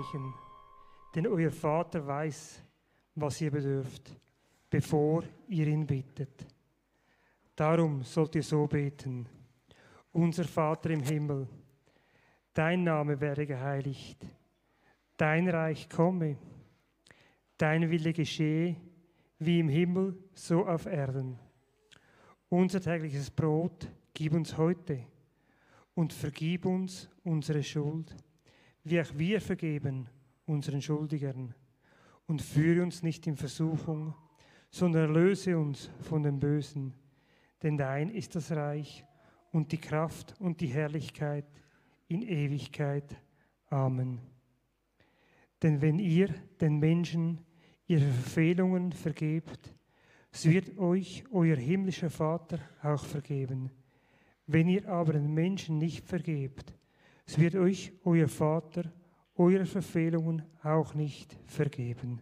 reichen, denn euer Vater weiß, was ihr bedürft, bevor ihr ihn bittet. Darum sollt ihr so beten: Unser Vater im Himmel, dein Name werde geheiligt, dein Reich komme, dein Wille geschehe, wie im Himmel, so auf Erden. Unser tägliches Brot gib uns heute und vergib uns unsere Schuld, wie auch wir vergeben unseren Schuldigern. Und führe uns nicht in Versuchung, sondern erlöse uns von dem Bösen. Denn dein ist das Reich und die Kraft und die Herrlichkeit in Ewigkeit. Amen. Denn wenn ihr den Menschen ihre Verfehlungen vergebt, so wird euch euer himmlischer Vater auch vergeben. Wenn ihr aber den Menschen nicht vergebt, so wird euch euer Vater eure Verfehlungen auch nicht vergeben.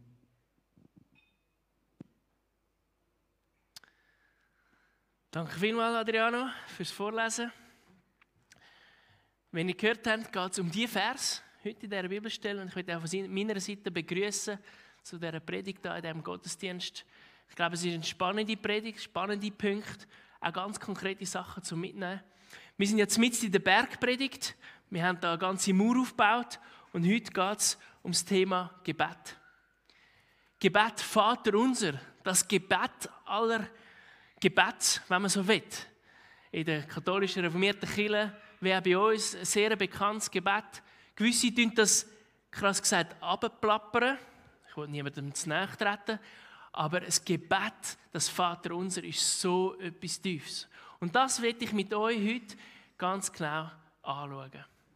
Danke vielmals, Adriano, fürs Vorlesen. Wenn ihr gehört habt, geht es um die Vers heute in dieser Bibelstelle. Und ich möchte auch von meiner Seite begrüßen zu dieser Predigt hier in diesem Gottesdienst. Ich glaube, es ist eine spannende Predigt, spannende Punkte, auch ganz konkrete Sachen zum Mitnehmen. Wir sind jetzt mitten in der Bergpredigt. Wir haben da eine ganze Mauer aufgebaut und heute geht es um das Thema Gebet. Gebet, Vater unser, das Gebet aller Gebet, wenn man so will. In der katholischen reformierten Kirche wäre bei uns ein sehr bekanntes Gebet. Gewisse tun das, krass gesagt, runterplappern. Ich will niemandem zu nahe treten. Aber ein Gebet, das Vater unser, ist so etwas Tiefes. Und das werde ich mit euch heute ganz genau anschauen.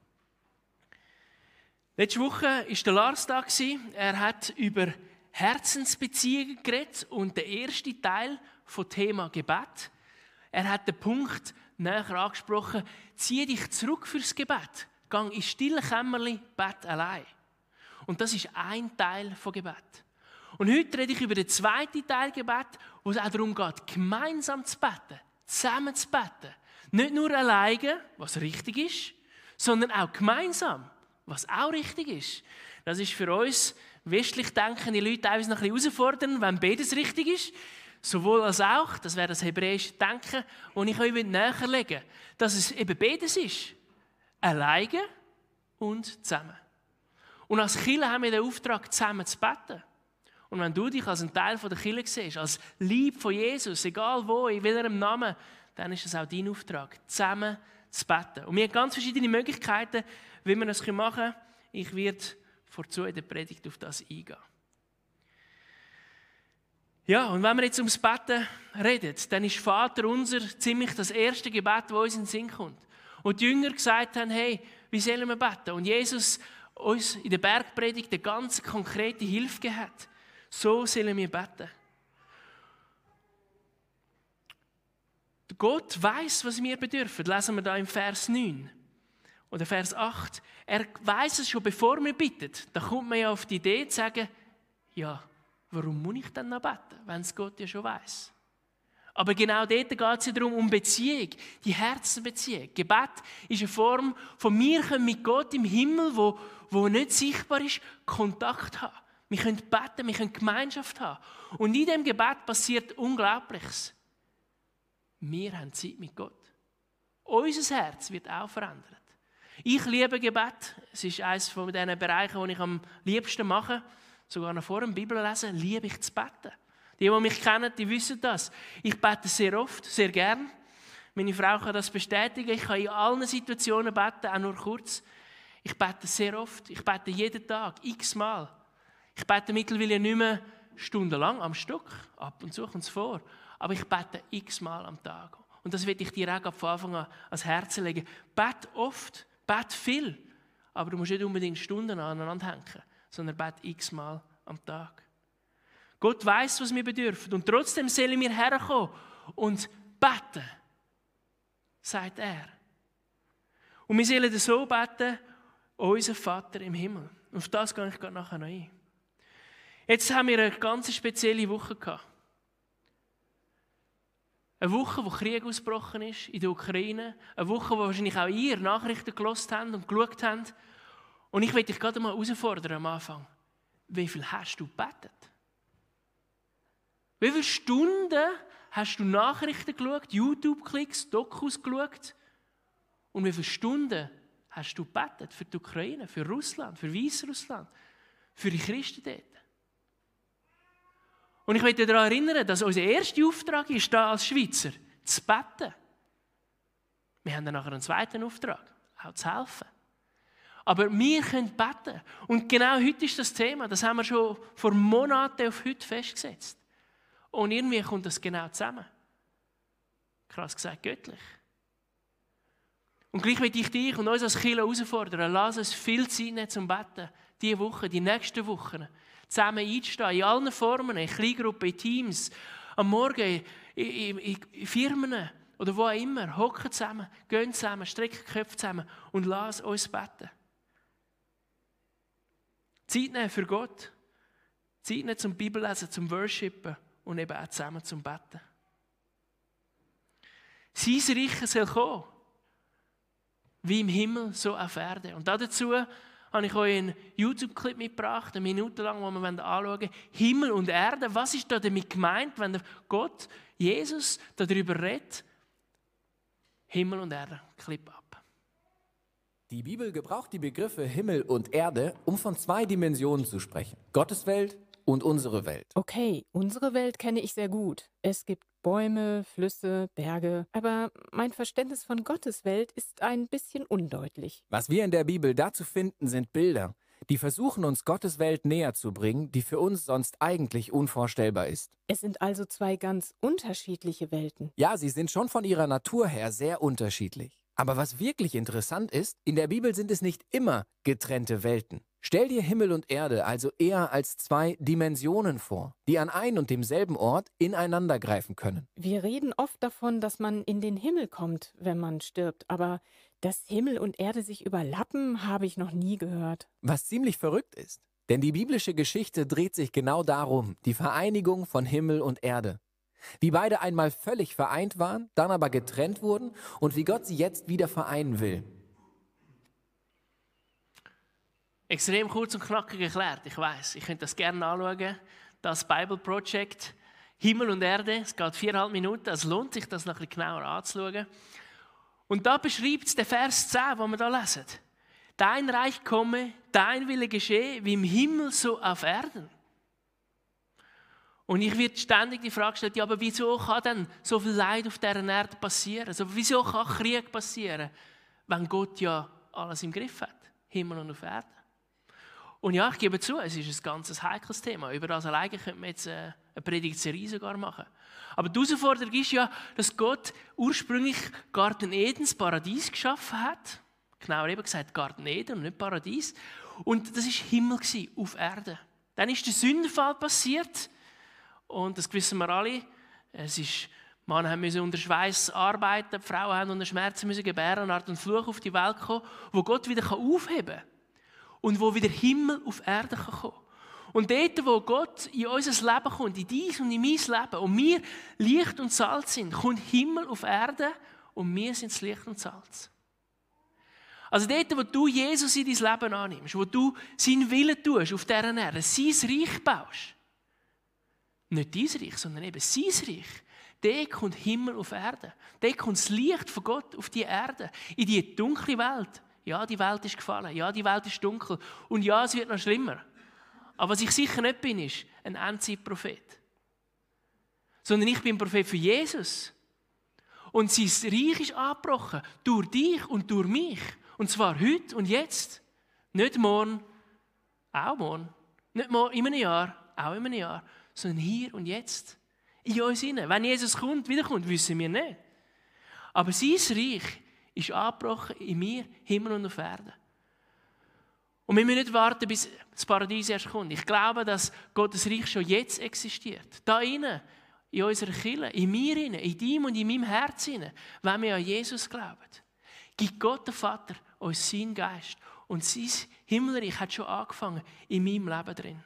Letzte Woche war der Lars da. Er hat über Herzensbeziehungen geredet und der erste Teil vom Thema Gebet. Er hat den Punkt näher angesprochen: zieh dich zurück fürs Gebet. Gang ins stille Kämmerli, bett allein. Und das ist ein Teil von Gebet. Und heute rede ich über den zweiten Teil Gebet, wo es auch darum geht, gemeinsam zu beten, zusammen zu beten. Nicht nur alleine, was richtig ist, sondern auch gemeinsam, was auch richtig ist. Das ist für uns westlich denkende Leute teilweise noch ein bisschen herausfordernd, wenn beides richtig ist. Sowohl als auch, das wäre das hebräische Denken, das ich euch näherlegen will, dass es eben beides ist. Alleine und zusammen. Und als Kirche haben wir den Auftrag, zusammen zu beten. Und wenn du dich als ein Teil der Kirche siehst, als Lieb von Jesus, egal wo, in welchem Namen, dann ist es auch dein Auftrag, zusammen zu beten. Und wir haben ganz verschiedene Möglichkeiten, wie wir das machen können. Ich werde vorzu in der Predigt auf das eingehen. Ja, und wenn wir jetzt ums Beten reden, dann ist Vater unser ziemlich das erste Gebet, das uns in den Sinn kommt. Und die Jünger gesagt haben, hey, wie sollen wir beten? Und Jesus uns in der Bergpredigt eine ganz konkrete Hilfe gegeben hat. So sollen wir beten. Gott weiss, was wir bedürfen. Lesen wir da im Vers 9 oder Vers 8. Er weiss es schon, bevor wir bitten. Da kommt man ja auf die Idee zu sagen, ja, warum muss ich dann noch beten, wenn es Gott ja schon weiss? Aber genau dort geht es ja darum, um Beziehung, die Herzensbeziehung. Gebet ist eine Form von wir können mit Gott im Himmel, wo nicht sichtbar ist, Kontakt haben. Wir können beten, wir können Gemeinschaft haben. Und in diesem Gebet passiert Unglaubliches. Wir haben Zeit mit Gott. Unser Herz wird auch verändert. Ich liebe Gebet. Es ist eines von diesen Bereichen, die ich am liebsten mache. Sogar noch vor dem Bibellesen liebe ich zu beten. Die mich kennen, die wissen das. Ich bete sehr oft, sehr gern. Meine Frau kann das bestätigen. Ich kann in allen Situationen beten, auch nur kurz. Ich bete sehr oft. Ich bete jeden Tag, x-mal. Ich bete mittlerweile nicht mehr stundenlang am Stück. Ab und zu kommt es vor. Aber ich bete x-mal am Tag. Und das will ich dir auch von Anfang an ans Herz legen. Bet oft, bet viel. Aber du musst nicht unbedingt Stunden aneinander hängen, sondern bet x-mal am Tag. Gott weiss, was wir bedürfen. Und trotzdem sollen wir herkommen und beten, sagt er. Und wir sollen so beten, unser Vater im Himmel. Auf das gehe ich nachher noch ein. Jetzt haben wir eine ganz spezielle Woche gehabt. Eine Woche, wo Krieg ausgebrochen ist in der Ukraine. Eine Woche, wo wahrscheinlich auch ihr Nachrichten gehört habt und geschaut habt. Und ich will dich gerade mal herausfordern am Anfang. Wie viel hast du gebetet? Wie viele Stunden hast du Nachrichten geschaut, YouTube-Klicks, Dokus geschaut? Und wie viele Stunden hast du gebetet für die Ukraine, für Russland, für Weißrussland, für die Christen dort? Und ich möchte daran erinnern, dass unser erster Auftrag ist, da als Schweizer, zu beten. Wir haben dann nachher einen zweiten Auftrag, auch zu helfen. Aber wir können beten. Und genau heute ist das Thema, das haben wir schon vor Monaten auf heute festgesetzt. Und irgendwie kommt das genau zusammen. Krass gesagt, göttlich. Und gleich möchte ich dich und uns als Kirche herausfordern, lass uns viel Zeit nehmen zum Beten. Diese Woche, die nächsten Wochen. Zusammen einstehen, in allen Formen, in Kleingruppen, in Teams, am Morgen, in Firmen oder wo auch immer. Hocken zusammen, gehen zusammen, strecken die Köpfe zusammen und lass uns beten. Zeit nehmen für Gott. Zeit nehmen zum Bibellesen, zum Worshipen und eben auch zusammen zum Beten. Sein Reich soll kommen. Wie im Himmel, so auf Erde. Und dazu habe ich euch einen YouTube-Clip mitgebracht, eine Minute lang, wo wir anschauen wollen. Himmel und Erde, was ist da damit gemeint, wenn Gott, Jesus, darüber redet? Himmel und Erde, Clip ab. Die Bibel gebraucht die Begriffe Himmel und Erde, um von zwei Dimensionen zu sprechen. Gottes Welt und unsere Welt. Okay, unsere Welt kenne ich sehr gut. Es gibt Bäume, Flüsse, Berge. Aber mein Verständnis von Gottes Welt ist ein bisschen undeutlich. Was wir in der Bibel dazu finden, sind Bilder, die versuchen, uns Gottes Welt näher zu bringen, die für uns sonst eigentlich unvorstellbar ist. Es sind also zwei ganz unterschiedliche Welten. Ja, sie sind schon von ihrer Natur her sehr unterschiedlich. Aber was wirklich interessant ist, in der Bibel sind es nicht immer getrennte Welten. Stell dir Himmel und Erde also eher als zwei Dimensionen vor, die an ein und demselben Ort ineinander greifen können. Wir reden oft davon, dass man in den Himmel kommt, wenn man stirbt. Aber dass Himmel und Erde sich überlappen, habe ich noch nie gehört. Was ziemlich verrückt ist. Denn die biblische Geschichte dreht sich genau darum, die Vereinigung von Himmel und Erde. Wie beide einmal völlig vereint waren, dann aber getrennt wurden und wie Gott sie jetzt wieder vereinen will. Extrem kurz und knackig erklärt, ich weiss, ich könnte das gerne anschauen. Das Bible Project, Himmel und Erde, es geht 4,5 Minuten, es lohnt sich, das noch ein bisschen genauer anzuschauen. Und da beschreibt es den Vers 10, den wir da lesen. Dein Reich komme, dein Wille geschehe, wie im Himmel, so auf Erden. Und ich werde ständig die Frage gestellt, ja, aber wieso kann denn so viel Leid auf dieser Erde passieren? Also wieso kann Krieg passieren, wenn Gott ja alles im Griff hat, Himmel und auf Erden? Und ja, ich gebe zu, es ist ein ganz heikles Thema. Über das alleine könnte man jetzt eine Predigtserie sogar machen. Aber die Herausforderung ist ja, dass Gott ursprünglich Garten Eden, das Paradies geschaffen hat. Genauer eben gesagt Garten Eden und nicht Paradies. Und das war Himmel auf Erde. Dann ist der Sündenfall passiert. Und das wissen wir alle. Männer mussten unter Schweiß arbeiten, die Frauen haben unter Schmerzen müssen gebären und hat ein Fluch auf die Welt gekommen, wo Gott wieder aufheben kann. Und wo wieder Himmel auf Erde kommen kann. Und dort, wo Gott in unser Leben kommt, in dein und in mein Leben, und wir Licht und Salz sind, kommt Himmel auf Erde und wir sind das Licht und Salz. Also dort, wo du Jesus in dein Leben annimmst, wo du seinen Willen tust auf dieser Erde, sein Reich baust, nicht dein Reich, sondern eben sein Reich, dort kommt Himmel auf Erde. Dort kommt das Licht von Gott auf die Erde, in die dunkle Welt. Ja, die Welt ist gefallen. Ja, die Welt ist dunkel. Und ja, es wird noch schlimmer. Aber was ich sicher nicht bin, ist ein Endzeitprophet. Sondern ich bin Prophet für Jesus. Und sein Reich ist angebrochen. Durch dich und durch mich. Und zwar heute und jetzt. Nicht morgen, auch morgen. Nicht morgen, in einem Jahr, auch in einem Jahr. Sondern hier und jetzt. In uns hinein. Wenn Jesus wiederkommt, wissen wir nicht. Aber sein Reich ist angebrochen in mir, Himmel und auf Erde. Und wir müssen nicht warten, bis das Paradies erst kommt. Ich glaube, dass Gottes Reich schon jetzt existiert. Da innen, in unserer Kirche, in mir innen, in deinem und in meinem Herz innen, wenn wir an Jesus glauben, gibt Gott der Vater uns seinen Geist. Und sein Himmelreich hat schon angefangen in meinem Leben drin.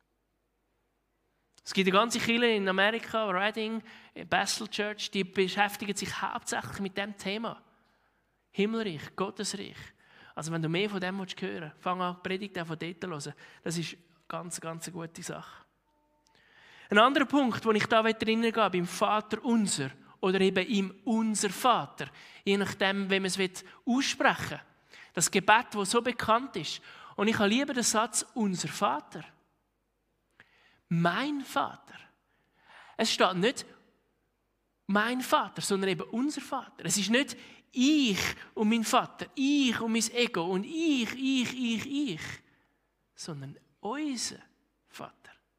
Es gibt eine ganze Kirche in Amerika, Reading, Bethel Church, die beschäftigen sich hauptsächlich mit diesem Thema. Himmelreich, Gottesreich. Also wenn du mehr von dem hören willst, fang an, die Predigt auch von dort zu hören. Das ist ganz, ganz eine gute Sache. Ein anderer Punkt, wo ich da drinnen gehe, beim Vater unser oder eben im Unser Vater, je nachdem, wie man es aussprechen will. Das Gebet, das so bekannt ist. Und ich habe lieber den Satz Unser Vater. Mein Vater. Es steht nicht mein Vater, sondern eben unser Vater. Es ist nicht ich und mein Vater, ich und mein Ego und ich, sondern unser Vater.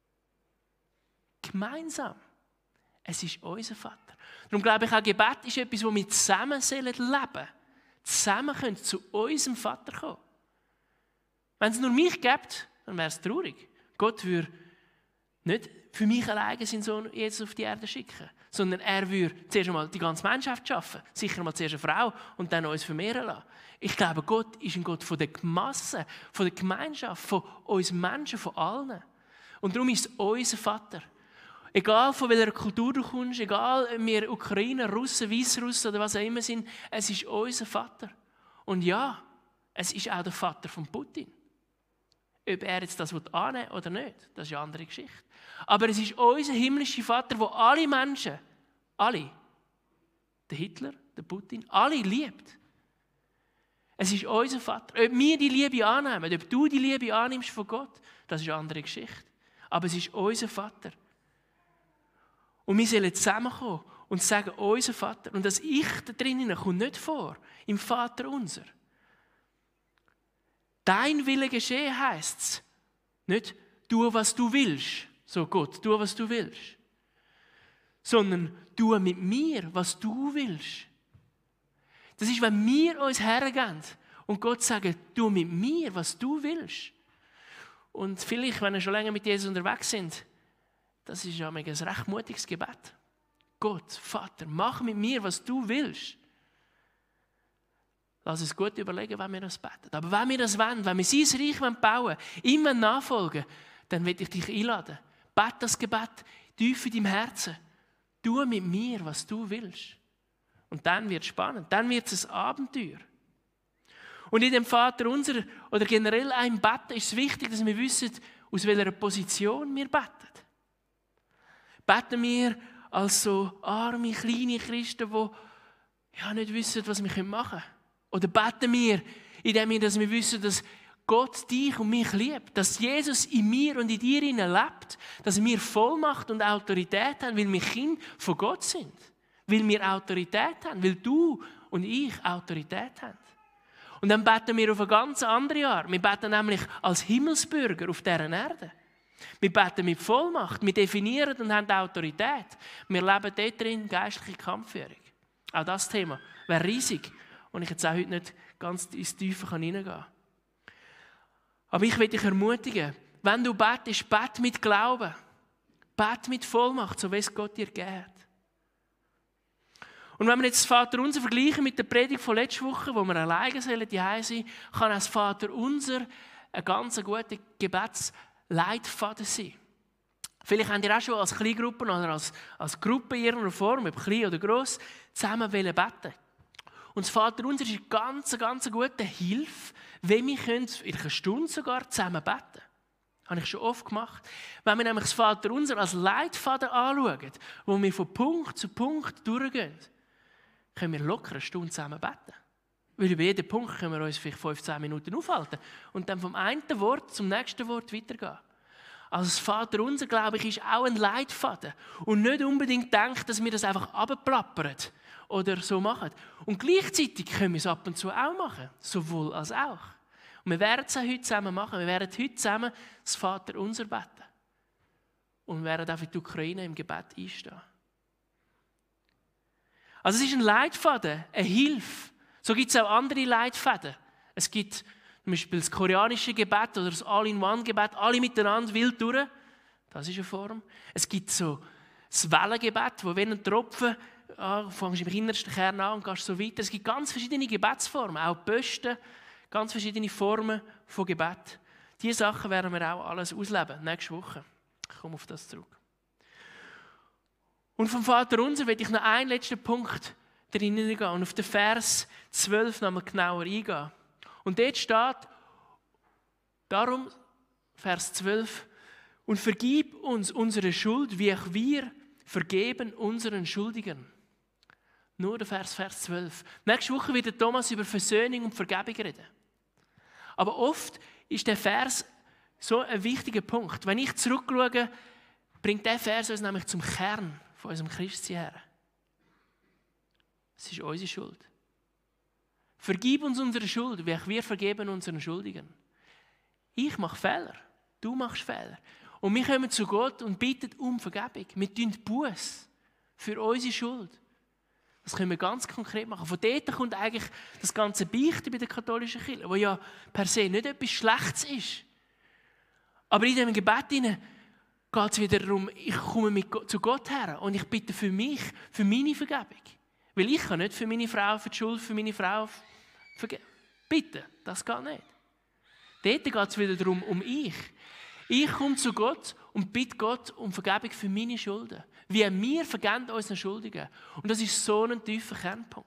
Gemeinsam. Es ist unser Vater. Darum glaube ich, auch Gebet ist etwas, wo wir zusammen leben sollen. Zusammen können zu unserem Vater kommen. Wenn es nur mich gibt, dann wäre es traurig. Gott würde nicht für mich alleine seinen Sohn Jesus auf die Erde schicken, sondern er würde zuerst einmal die ganze Menschheit schaffen, sicher mal zuerst eine Frau und dann uns vermehren lassen. Ich glaube, Gott ist ein Gott von der Masse, von der Gemeinschaft, von uns Menschen, von allen. Und darum ist es unser Vater. Egal von welcher Kultur du kommst, egal ob wir Ukrainer, Russen, Weißrussen oder was auch immer sind, es ist unser Vater. Und ja, es ist auch der Vater von Putin. Ob er jetzt das annehmen will oder nicht, das ist eine andere Geschichte. Aber es ist unser himmlischer Vater, der alle Menschen, alle, der Hitler, der Putin, alle liebt. Es ist unser Vater. Ob wir die Liebe annehmen, ob du die Liebe annimmst von Gott, das ist eine andere Geschichte. Aber es ist unser Vater. Und wir sollen zusammenkommen und sagen, unser Vater. Und das Ich da drinnen kommt nicht vor, im Vater unser. Dein Wille geschehe heisst es. Nicht, tu, was du willst. So Gott, tu, was du willst. Sondern tu mit mir, was du willst. Das ist, wenn wir uns hergeben und Gott sagt, tu mit mir, was du willst. Und vielleicht, wenn wir schon länger mit Jesus unterwegs sind, das ist ja ein recht mutiges Gebet. Gott, Vater, mach mit mir, was du willst. Lass uns gut überlegen, wenn wir das beten. Aber wenn wir das wollen, wenn wir sein Reich bauen wollen, ihm nachfolgen, dann will ich dich einladen. Bete das Gebet tief in deinem Herzen. Tu mit mir, was du willst. Und dann wird es spannend. Dann wird es ein Abenteuer. Und in dem Vater unser oder generell einem Beten ist es wichtig, dass wir wissen, aus welcher Position wir beten. Beten wir als so arme, kleine Christen, die nicht wissen, was wir machen können? Oder beten wir, indem wir wissen, dass Gott dich und mich liebt, dass Jesus in mir und in dir lebt, dass wir Vollmacht und Autorität haben, weil wir Kinder von Gott sind, weil wir Autorität haben, weil du und ich Autorität haben. Und dann beten wir auf eine ganz andere Art. Wir beten nämlich als Himmelsbürger auf dieser Erde. Wir beten mit Vollmacht, wir definieren und haben Autorität. Wir leben dort drin geistliche Kampfführung. Auch das Thema wäre riesig und ich jetzt auch heute nicht ganz ins Tiefe hineingehen kann. Aber ich will dich ermutigen, wenn du betest, bete mit Glauben. Bete mit Vollmacht, so wie es Gott dir gegeben hat. Und wenn wir jetzt das Vaterunser vergleichen mit der Predigt von letzter Woche, wo wir alleine sollen, die sein, kann auch das Vaterunser ein ganz guter Gebetsleitfaden sein. Vielleicht habt ihr auch schon als Kleingruppe oder als Gruppe in irgendeiner Form, ob klein oder gross, zusammen beten. Und das Vaterunser ist eine ganz gute Hilfe, wenn wir in einer Stunde sogar zusammen beten können. Das habe ich schon oft gemacht. Wenn wir nämlich das Vaterunser als Leitfaden anschauen, wo wir von Punkt zu Punkt durchgehen, können wir locker eine Stunde zusammen beten. Weil über jeden Punkt können wir uns vielleicht 15 Minuten aufhalten und dann vom einen Wort zum nächsten Wort weitergehen. Also das Vaterunser, glaube ich, ist auch ein Leitfaden. Und nicht unbedingt denkt, dass wir das einfach runterplappern oder so machen. Und gleichzeitig können wir es ab und zu auch machen. Sowohl als auch. Und wir werden es auch heute zusammen machen. Wir werden heute zusammen das Vaterunser beten. Und wir werden auch für die Ukraine im Gebet einstehen. Also es ist ein Leitfaden, eine Hilfe. So gibt es auch andere Leitfäden. Es gibt zum Beispiel das koreanische Gebet oder das All-in-One-Gebet, alle miteinander wild durch. Das ist eine Form. Es gibt so das Wellengebet, wo wenn ein Tropfen, fängst du im innersten Kern an und gehst so weiter. Es gibt ganz verschiedene Gebetsformen, auch Posten, ganz verschiedene Formen von Gebet. Diese Sachen werden wir auch alles ausleben, nächste Woche. Ich komme auf das zurück. Und vom Vaterunser will ich noch einen letzten Punkt drinnen gehen und auf den Vers 12 nochmal genauer eingehen. Und dort steht, darum, Vers 12, und vergib uns unsere Schuld, wie auch wir vergeben unseren Schuldigern. Nur der Vers 12. Nächste Woche wird Thomas über Versöhnung und Vergebung reden. Aber oft ist der Vers so ein wichtiger Punkt. Wenn ich zurückschaue, bringt der Vers uns nämlich zum Kern von unserem Christsein her. Es ist unsere Schuld. Vergib uns unsere Schuld, wie auch wir vergeben unseren Schuldigen. Ich mache Fehler, du machst Fehler. Und wir kommen zu Gott und bitten um Vergebung. Wir tun Buß für unsere Schuld. Das können wir ganz konkret machen. Von dort kommt eigentlich das ganze Beichten bei der katholischen Kirche, wo ja per se nicht etwas Schlechtes ist. Aber in diesem Gebet geht es wieder darum, ich komme zu Gott her und ich bitte für mich, für meine Vergebung. Weil ich kann nicht für meine Frau, für die Schuld, für meine Frau bitten. Das geht nicht. Dort geht es wieder darum, um ich. Ich komme zu Gott und bitte Gott um Vergebung für meine Schulden. Wie wir vergeben unseren Schuldigen. Und das ist so ein tiefer Kernpunkt.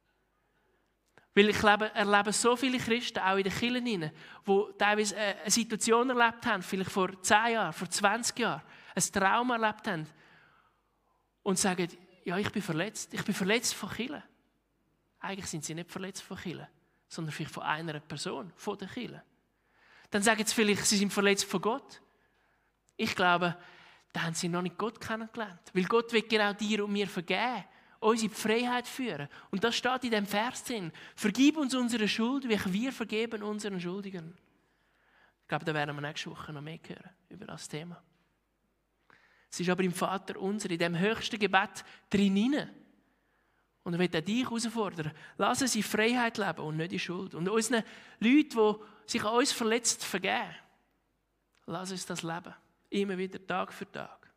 Weil ich erlebe so viele Christen, auch in den Kirchen, die teilweise eine Situation erlebt haben, vielleicht vor 10 Jahren, vor 20 Jahren, ein Trauma erlebt haben und sagen, ja, ich bin verletzt von Kirchen. Eigentlich sind sie nicht verletzt von Kirchen, sondern vielleicht von einer Person, von der Kirche. Dann sagen sie vielleicht, sie sind verletzt von Gott. Ich glaube, da haben sie noch nicht Gott kennengelernt. Weil Gott will genau dir und mir vergeben, uns in die Freiheit führen. Und das steht in diesem Vers drin. Vergib uns unsere Schuld, wie wir vergeben unseren Schuldigen. Ich glaube, da werden wir nächste Woche noch mehr hören über das Thema. Es ist aber im Vater unser, in dem höchsten Gebet drin. Und er will auch dich herausfordern. Lass uns in Freiheit leben und nicht in Schuld. Und unseren Leuten, die sich an uns verletzt, vergeben. Lass uns das leben. Immer wieder, Tag für Tag.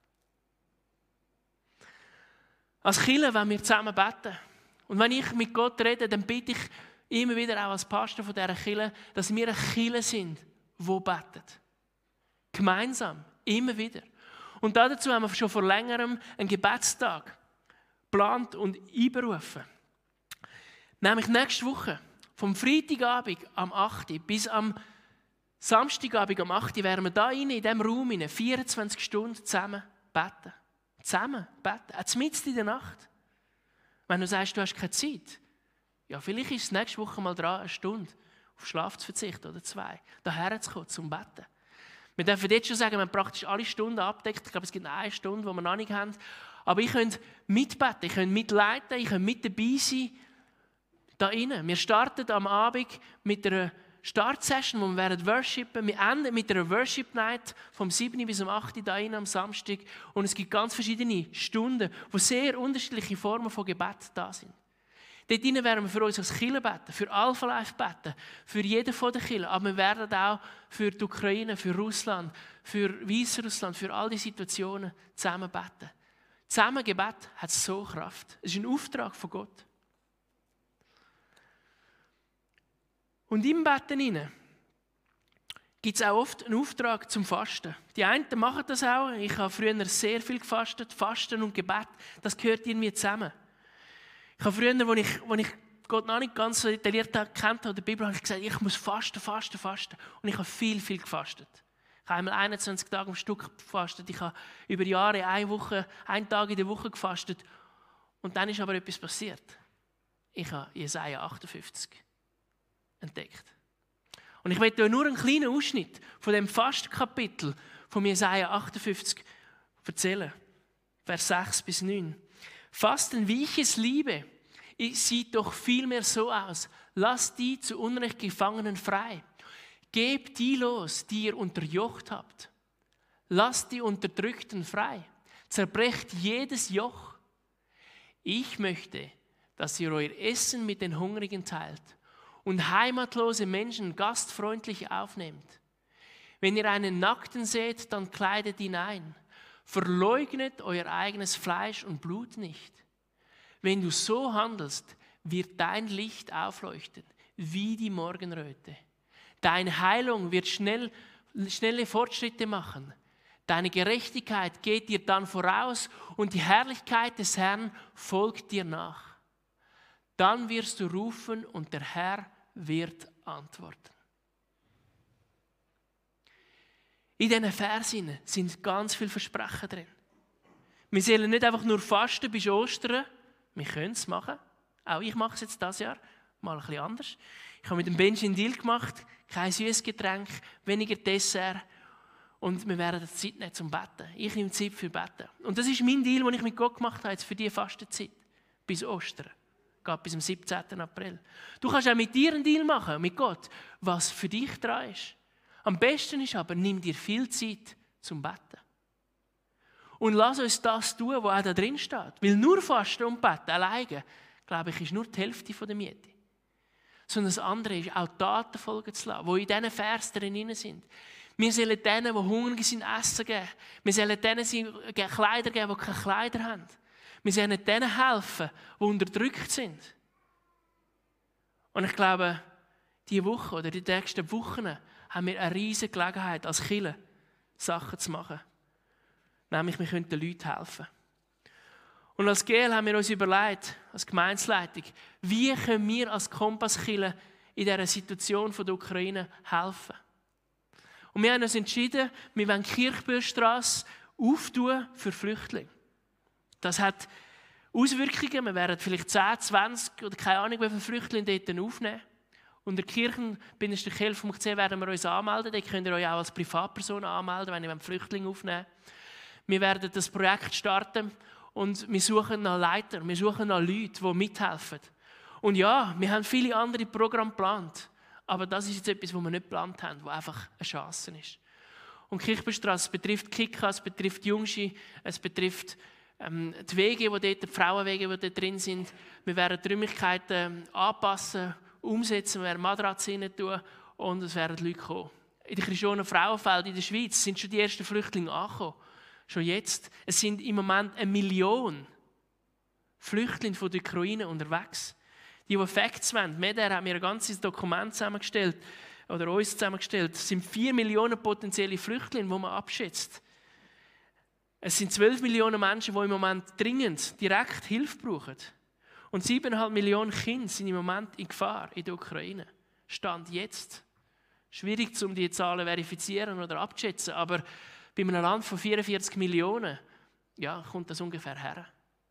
Als Kirche wollen wir zusammen beten. Und wenn ich mit Gott rede, dann bitte ich immer wieder auch als Pastor von dieser Kirche, dass wir eine Kirche sind, die betet. Gemeinsam, immer wieder. Und dazu haben wir schon vor längerem einen Gebetstag geplant und einberufen. Nämlich nächste Woche, vom Freitagabend am 8. bis am Samstagabend am 8. werden wir da in diesem Raum 24 Stunden zusammen beten. Zusammen beten, auch mitten in der Nacht. Wenn du sagst, du hast keine Zeit, ja, vielleicht ist es nächste Woche mal dran, 1 Stunde auf Schlaf zu verzichten oder 2, daher zu kommen, zum Beten. Wir dürfen jetzt schon sagen, wir haben praktisch alle Stunden abgedeckt. Ich glaube, es gibt noch 1 Stunde, die wir noch nicht haben. Aber ich könnt mitbeten, ich könnt mitleiten, ich könnt mit dabei sein. Da innen. Wir starten am Abend mit einer Startsession, wo wir werden worshipen. Wir enden mit einer Worship Night vom 7. bis am 8. da innen am Samstag. Und es gibt ganz verschiedene Stunden, wo sehr unterschiedliche Formen von Gebet da sind. Dort innen werden wir für uns als Kirche beten, für Alpha Life beten, für jeden von den Kirchen. Aber wir werden auch für die Ukraine, für Russland, für Weißrussland, für all die Situationen zusammen beten. Zusammen Gebet hat so Kraft. Es ist ein Auftrag von Gott. Und im Betten hinein gibt es auch oft einen Auftrag zum Fasten. Die einen machen das auch. Ich habe früher sehr viel gefastet. Fasten und Gebet, das gehört irgendwie zusammen. Ich habe früher, als ich Gott noch nicht ganz so detailliert kennt habe, in der Bibel, habe ich gesagt, ich muss fasten. Und ich habe viel gefastet. Ich habe einmal 21 Tage am Stück gefastet. Ich habe über Jahre 1 Tag in der Woche gefastet. Und dann ist aber etwas passiert. Ich habe Jesaja 58 entdeckt. Und ich möchte euch nur einen kleinen Ausschnitt von dem Fastenkapitel von Jesaja 58 erzählen. Vers 6 bis 9. Fasten, wie ich es liebe, sieht doch vielmehr so aus. Lasst die zu Unrecht Gefangenen frei. Gebt die los, die ihr unterjocht habt. Lasst die Unterdrückten frei. Zerbrecht jedes Joch. Ich möchte, dass ihr euer Essen mit den Hungrigen teilt und heimatlose Menschen gastfreundlich aufnehmt. Wenn ihr einen Nackten seht, dann kleidet ihn ein. Verleugnet euer eigenes Fleisch und Blut nicht. Wenn du so handelst, wird dein Licht aufleuchten, wie die Morgenröte. Deine Heilung wird schnelle Fortschritte machen. Deine Gerechtigkeit geht dir dann voraus und die Herrlichkeit des Herrn folgt dir nach. Dann wirst du rufen und der Herr wird antworten. In diesen Versen sind ganz viele Versprechen drin. Wir sollen nicht einfach nur fasten bis Ostern. Wir können es machen. Auch ich mache es jetzt dieses Jahr. Mal ein bisschen anders. Ich habe mit dem Benji einen Deal gemacht. Kein süßes Getränk, weniger Dessert. Und wir werden Zeit nehmen zum Betten. Ich nehme Zeit für Betten. Und das ist mein Deal, den ich mit Gott gemacht habe, jetzt für diese Fastenzeit. Bis Ostern. Geht bis zum 17. April. Du kannst auch mit dir einen Deal machen, mit Gott, was für dich dran ist. Am besten ist aber, nimm dir viel Zeit zum Betten. Und lass uns das tun, was auch da drin steht. Weil nur Fasten und Betten alleine, glaube ich, ist nur die Hälfte der Miete. Sondern das andere ist, auch Taten folgen zu lassen, die in diesen Versen drin sind. Wir sollen denen, die hungrig sind, Essen geben. Wir sollen denen Kleider geben, die keine Kleider haben. Wir sollen denen helfen, die unterdrückt sind. Und ich glaube, diese Woche oder die nächsten Wochen haben wir eine riesige Gelegenheit, als Kirche Sachen zu machen. Nämlich, wir können den Leuten helfen. Und als GL haben wir uns überlegt, als Gemeindeleitung, wie können wir als Kompasskirche in dieser Situation der Ukraine helfen. Und wir haben uns entschieden, wir wollen die Kirchbühlstrasse auftun für Flüchtlinge. Das hat Auswirkungen. Wir werden vielleicht 10, 20 oder keine Ahnung, wie viele Flüchtlinge dort aufnehmen. Unter kirchen-kirch.ch werden wir uns anmelden. Dort könnt ihr euch auch als Privatperson anmelden, wenn ihr Flüchtlinge aufnehmen wollt. Wir werden das Projekt starten und wir suchen nach Leitern, wir suchen nach Leuten, die mithelfen. Und ja, wir haben viele andere Programme geplant. Aber das ist jetzt etwas, was wir nicht geplant haben, was einfach eine Chance ist. Und Kirchbühlstrasse betrifft Kika, es betrifft Jungschi, es betrifft die Wege, die dort, die Frauenwege, die dort drin sind. Wir werden die Räumlichkeiten anpassen, umsetzen, wir werden Matratzen rein tun und es werden Leute kommen. In der Christianer Frauenfeld in der Schweiz sind schon die ersten Flüchtlinge angekommen. Schon jetzt. Es sind im Moment 1 Million Flüchtlinge von der Ukraine unterwegs. Die Facts wollen, MEDER hat mir ein ganzes Dokument zusammengestellt, oder uns zusammengestellt. Es sind 4 Millionen potenzielle Flüchtlinge, die man abschätzt. Es sind 12 Millionen Menschen, die im Moment dringend, direkt Hilfe brauchen. Und 7,5 Millionen Kinder sind im Moment in Gefahr in der Ukraine. Stand jetzt. Schwierig, um die Zahlen zu verifizieren oder abzuschätzen, aber bei einem Land von 44 Millionen ja, kommt das ungefähr her.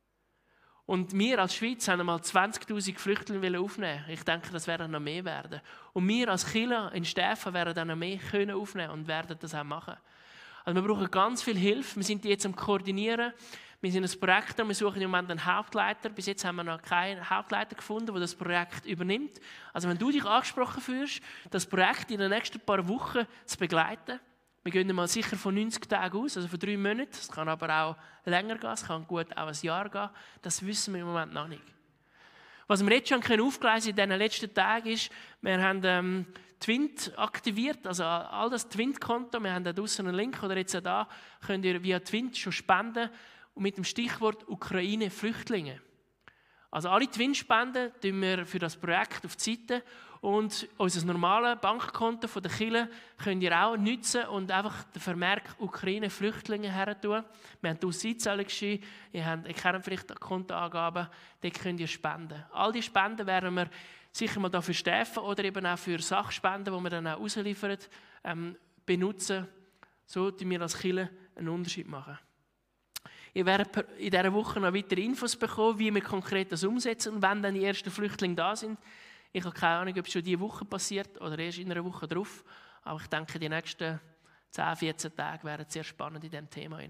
Und wir als Schweiz haben einmal 20'000 Flüchtlinge aufnehmen. Ich denke, das werden noch mehr werden. Und wir als Kirche in Stäfen werden dann noch mehr aufnehmen und werden das auch machen. Also wir brauchen ganz viel Hilfe. Wir sind jetzt am Koordinieren. Wir sind ein Projekt, wir suchen im Moment einen Hauptleiter. Bis jetzt haben wir noch keinen Hauptleiter gefunden, der das Projekt übernimmt. Also wenn du dich angesprochen fühlst, das Projekt in den nächsten paar Wochen zu begleiten. Wir gehen mal sicher von 90 Tagen aus, also von 3 Monaten. Es kann aber auch länger gehen, es kann gut auch ein Jahr gehen. Das wissen wir im Moment noch nicht. Was wir jetzt schon aufgleisen in diesen letzten Tagen ist, wir haben Twint aktiviert, also all das Twint-Konto. Wir haben da draussen einen Link, oder jetzt auch da, könnt ihr via Twint schon spenden. Und mit dem Stichwort Ukraine-Flüchtlinge. Also alle Twint-Spenden tun wir für das Projekt auf die Seite. Und unser normales Bankkonto von der Kirche könnt ihr auch nutzen und einfach den Vermerk Ukraine-Flüchtlinge hertun. Wir haben die Einzahlung geschrieben, ihr kennt vielleicht die Kontoangaben, dort könnt ihr spenden. All die Spenden werden wir sicher mal dafür Stäfen oder eben auch für Sachspenden, die wir dann auch ausliefern, benutzen. So tun wir als Kirche einen Unterschied machen. Ihr werdet in dieser Woche noch weitere Infos bekommen, wie wir konkret das umsetzen und wenn dann die ersten Flüchtlinge da sind. Ich habe keine Ahnung, ob es schon diese Woche passiert oder erst in einer Woche drauf. Aber ich denke, die nächsten 10, 14 Tage werden sehr spannend in diesem Thema.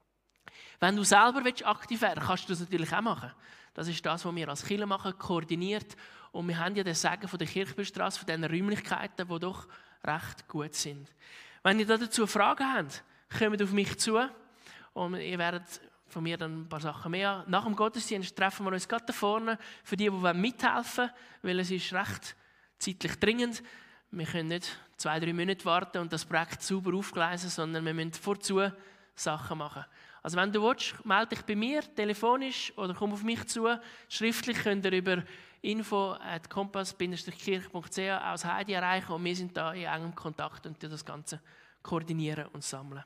Wenn du selber aktiv werden willst, kannst du das natürlich auch machen. Das ist das, was wir als Kirche machen, koordiniert. Und wir haben ja den Segen von der Kirchbühlstrasse, von diesen Räumlichkeiten, die doch recht gut sind. Wenn ihr dazu Fragen habt, kommt auf mich zu. Und ihr werdet von mir dann ein paar Sachen mehr. Nach dem Gottesdienst treffen wir uns gerade da vorne für die mithelfen wollen, weil es ist recht zeitlich dringend. Wir können nicht 2, 3 Monate warten und das Projekt sauber aufgleisen, sondern wir müssen vorzu Sachen machen. Also wenn du willst, melde dich bei mir, telefonisch oder komm auf mich zu. Schriftlich könnt ihr über info@kompass-kirch.ch aus Heidi erreichen und wir sind da in engem Kontakt und das Ganze koordinieren und sammeln.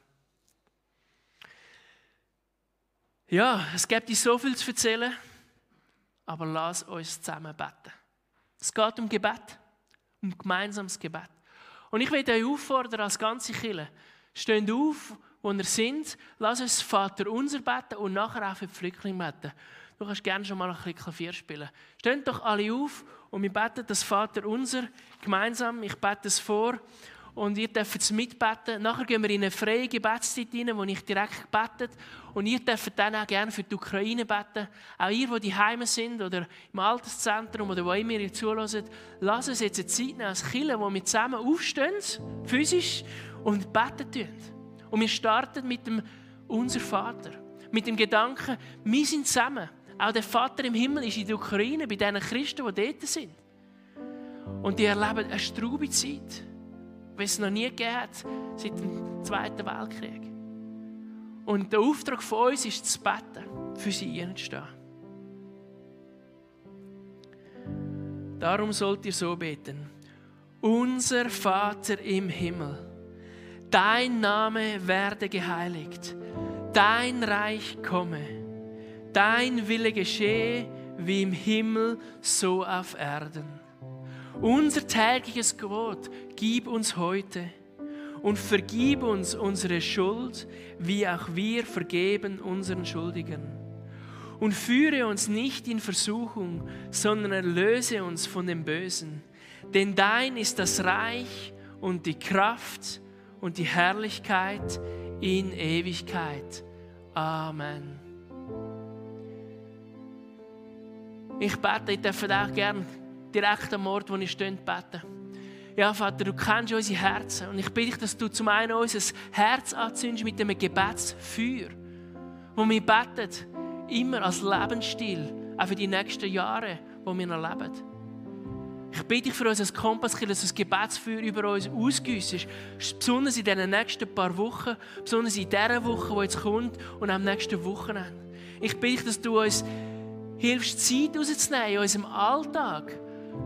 Ja, es gibt so viel zu erzählen, aber lass uns zusammen beten. Es geht um Gebet. Um gemeinsames Gebet. Und ich will euch auffordern, als ganze Kirche, steht auf, wo ihr seid, lasst uns Vater unser beten und nachher auch für die Flüchtlinge beten. Du kannst gerne schon mal ein bisschen Klavier spielen. Steht doch alle auf und wir beten das Vater unser gemeinsam. Ich bete es vor und ihr dürft es mitbeten. Nachher gehen wir in eine freie Gebetszeit rein, wo ich direkt betet. Und ihr dürft dann auch gerne für die Ukraine beten. Auch ihr, die daheim sind oder im Alterszentrum oder wo immer ihr zuhört, lasst uns jetzt eine Zeit nehmen als Kirche, wo wir zusammen aufstehen, physisch, und beten tun. Und wir starten mit dem Unser Vater. Mit dem Gedanken, wir sind zusammen. Auch der Vater im Himmel ist in der Ukraine, bei diesen Christen, die dort sind. Und die erleben eine straube Zeit, wie es noch nie gegeben hat, seit dem Zweiten Weltkrieg. Und der Auftrag von uns ist, zu beten, für sie einzustehen. Darum sollt ihr so beten. Unser Vater im Himmel, dein Name werde geheiligt, dein Reich komme, dein Wille geschehe, wie im Himmel, so auf Erden. Unser tägliches Brot gib uns heute und vergib uns unsere Schuld, wie auch wir vergeben unseren Schuldigern. Und führe uns nicht in Versuchung, sondern erlöse uns von dem Bösen. Denn dein ist das Reich und die Kraft und die Herrlichkeit in Ewigkeit. Amen. Ich bete, ich darf auch gerne direkt am Ort, wo ich stehe, beten. Ja, Vater, du kennst unsere Herzen. Und ich bitte dich, dass du zum einen unser Herz anzündest mit dem Gebetsfeuer, wo wir beten, immer als Lebensstil, auch für die nächsten Jahre, wo wir noch leben. Ich bitte dich für uns als Kompasskirche, dass das Gebetsfeuer über uns ausgießt, besonders in den nächsten paar Wochen, besonders in dieser Woche, die jetzt kommt, und am nächsten Wochenende. Ich bitte dich, dass du uns hilfst, Zeit rauszunehmen in unserem Alltag,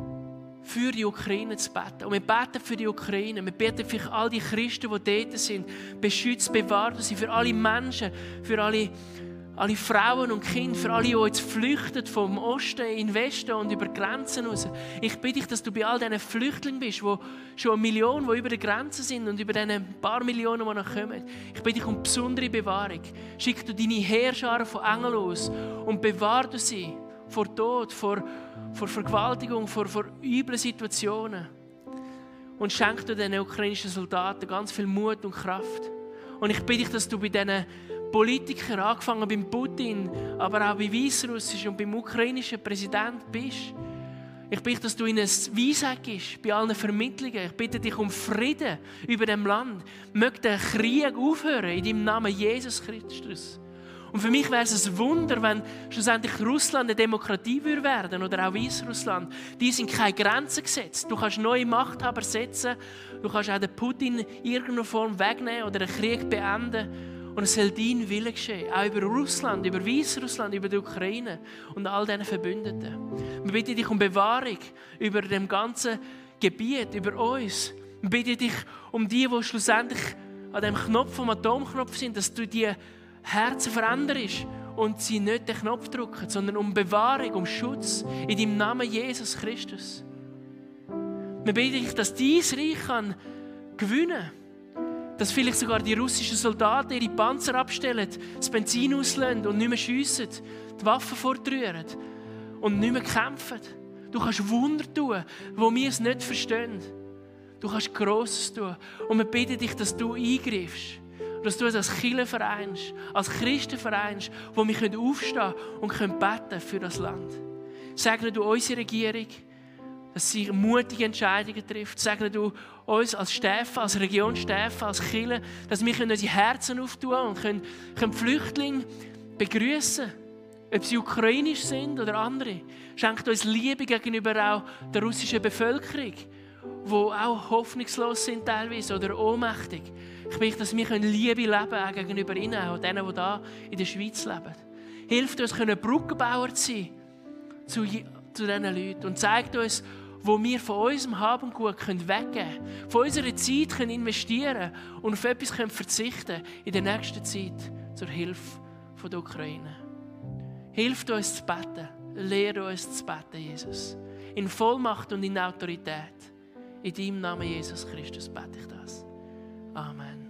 für die Ukraine zu beten. Und wir beten für die Ukraine. Wir beten für all die Christen, die dort sind. Beschützt, bewahrt sie für alle Menschen, für alle Frauen und Kinder, für alle, die jetzt flüchten vom Osten in den Westen und über die Grenzen raus. Ich bitte dich, dass du bei all diesen Flüchtlingen bist, die schon 1 Million, die über den Grenzen sind und über diese paar Millionen, die noch kommen. Ich bitte dich um besondere Bewahrung. Schick du deine Heerscharen von Engeln aus und bewahr du sie vor Tod, vor Vergewaltigung, vor üblen Situationen. Und schenk du den ukrainischen Soldaten ganz viel Mut und Kraft. Und ich bitte dich, dass du bei diesen Politikern, angefangen beim Putin, aber auch bei weißrussischen und beim ukrainischen Präsidenten bist. Ich bitte, dass du ihnen Weisheit gibst bei allen Vermittlungen. Ich bitte dich um Frieden über dem Land. Möge der Krieg aufhören in deinem Namen Jesus Christus. Und für mich wäre es ein Wunder, wenn schlussendlich Russland eine Demokratie werden oder auch Weißrussland. Die sind keine Grenzen gesetzt. Du kannst neue Machthaber setzen, du kannst auch den Putin in irgendeiner Form wegnehmen oder den Krieg beenden. Und es soll dein Wille geschehen, auch über Russland, über Weißrussland, über die Ukraine und all diesen Verbündeten. Wir bitten dich um Bewahrung über dem ganzen Gebiet, über uns. Wir bitten dich um die schlussendlich an dem Knopf, vom Atomknopf sind, dass du die Herzen veränderst und sie nicht den Knopf drücken, sondern um Bewahrung, um Schutz in deinem Namen Jesus Christus. Wir bitten dich, dass dein Reich gewinnen kann. Dass vielleicht sogar die russischen Soldaten ihre Panzer abstellen, das Benzin auslösen und nicht mehr schiessen, die Waffen fortrühren und nicht mehr kämpfen. Du kannst Wunder tun, wo wir es nicht verstehen. Du kannst Grosses tun. Und wir bitten dich, dass du eingreifst. Dass du es als Kirche vereinst, als Christen vereinst, wo wir aufstehen und beten für das Land. Segne du unsere Regierung, dass sie mutige Entscheidungen trifft. Segne du uns als Stäfe, als Region Stäfe, als Kirche, dass wir unsere Herzen auftun und können Flüchtlinge begrüßen, ob sie ukrainisch sind oder andere. Schenkt uns Liebe gegenüber auch der russischen Bevölkerung, die auch hoffnungslos sind teilweise oder ohnmächtig. Ich bitte, dass wir Liebe leben auch gegenüber ihnen, auch denen, die hier in der Schweiz leben. Hilft uns, Brückenbauer zu sein zu diesen Leuten und zeigt uns, wo wir von unserem Hab und Gut weggeben können, von unserer Zeit investieren und auf etwas verzichten in der nächsten Zeit zur Hilfe der Ukraine. Hilft uns zu beten, lehre uns zu beten, Jesus. In Vollmacht und in Autorität. In deinem Namen, Jesus Christus, bete ich das. Amen.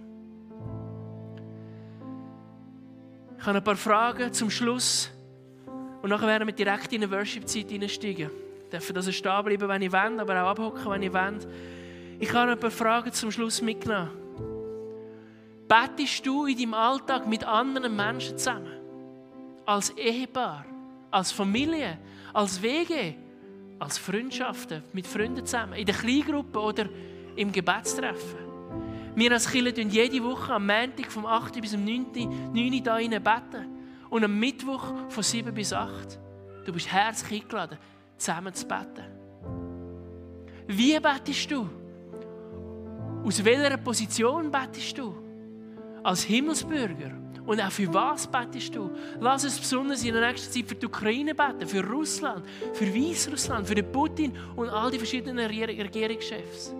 Ich habe ein paar Fragen zum Schluss. Und nachher werden wir direkt in eine Worship-Zeit einsteigen. Ich darf also stehen bleiben, wenn ich will, aber auch abhocken, wenn ich will. Ich habe ein paar Fragen zum Schluss mitgenommen. Betest du in deinem Alltag mit anderen Menschen zusammen? Als Ehepaar, als Familie, als WG, als Freundschaften, mit Freunden zusammen, in der Kleingruppe oder im Gebetstreffen? Wir als Kirche beten jede Woche am Montag vom 8. bis am 9. hier rein beten. Und am Mittwoch von 7 bis 8. Du bist herzlich eingeladen, zusammen zu beten. Wie betest du? Aus welcher Position betest du? Als Himmelsbürger? Und auch für was betest du? Lass uns besonders in der nächsten Zeit für die Ukraine beten, für Russland, für Weißrussland, für den Putin und all die verschiedenen Regierungschefs.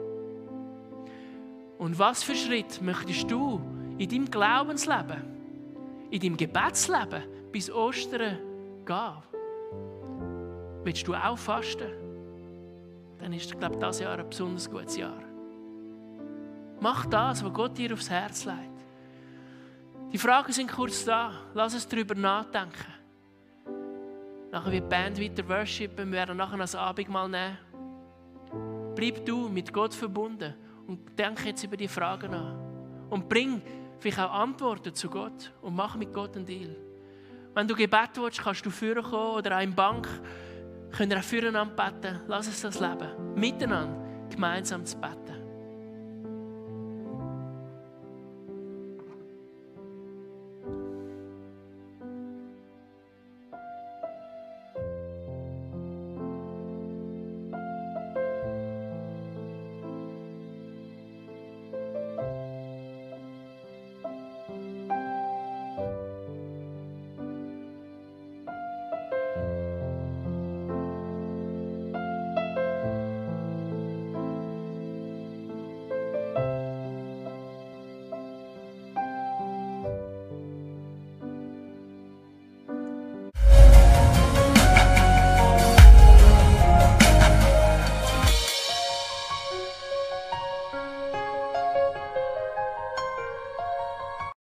Und was für Schritt möchtest du in deinem Glaubensleben, in deinem Gebetsleben bis Ostern gehen? Willst du auch fasten? Dann ist, glaube ich, dieses Jahr ein besonders gutes Jahr. Mach das, was Gott dir aufs Herz legt. Die Fragen sind kurz da. Lass uns darüber nachdenken. Nachher wird die Band weiter worshipen. Wir werden nachher das Abendmahl nehmen. Bleib du mit Gott verbunden und denk jetzt über die Fragen nach. Und bring vielleicht auch Antworten zu Gott und mach mit Gott einen Deal. Wenn du Gebet willst, kannst du vorne kommen oder auch in der Bank. Könnt ihr auch füreinander beten. Lass uns das leben. Miteinander gemeinsam zu beten.